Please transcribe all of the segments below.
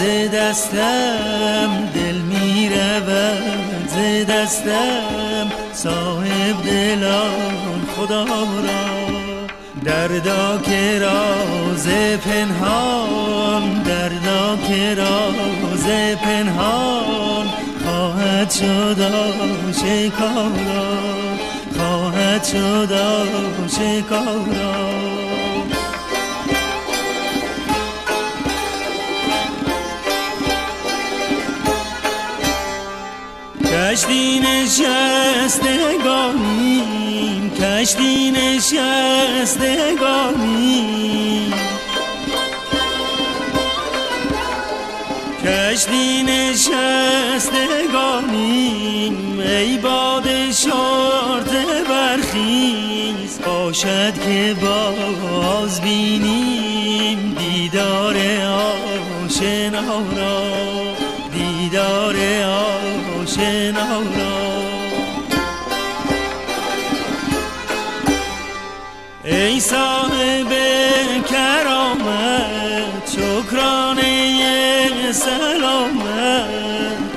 دستم دل می رود ز دستم صاحب دلان خدا را دردا که راز پنهان دردا که راز پنهان خواهد شد آشکارا خواهد شد آشکارا کشتی نشستگانیم کشتی نشستگانیم کشتی نشستگانیم ای باد شرط برخیز باشد که باز بینیم دیدار آشنا را دیدار آشنا را ای صاحب کرامت شکرانه سلامت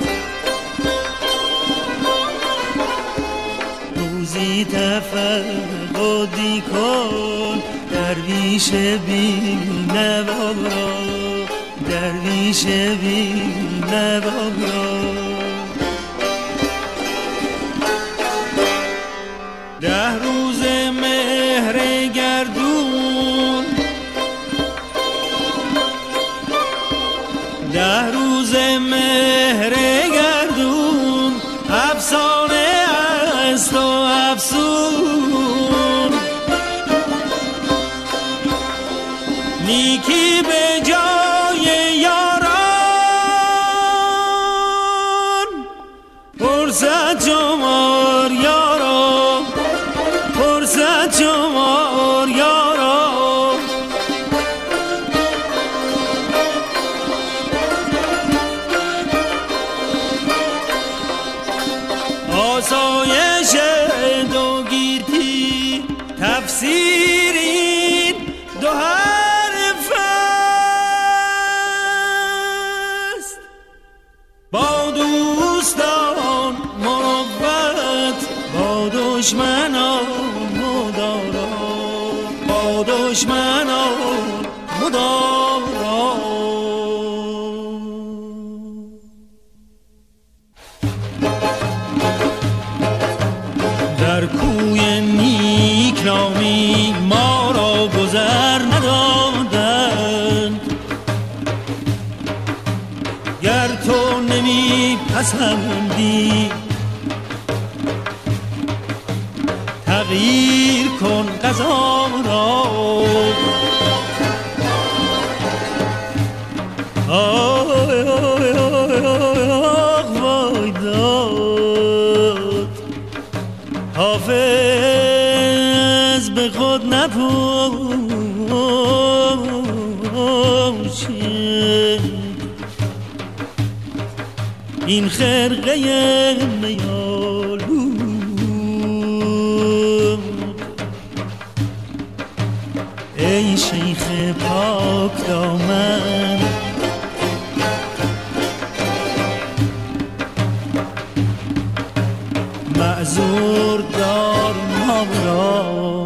روزی تفقدی کن درویش بی نوا را درویش بی نوا را 10 روز مهر گردون 10 روز مهر گردون افسانه است و افسون نیکی به جای یاران فرصت شمار یاران فرصت شمار یاران آسایش دو گیتی تفسیرین دو حرف است با دوستان محبت با دشمنان مدارا با دشمنان مدارا در کوی نیکنامی ما را گذر ندادند گر تو نمی پسندی تغییر کن قضا را آی آی آی وای داد حافظ به خود نپوشید این خرقه میالود ای شیخ پاک دامن معذور دار ما را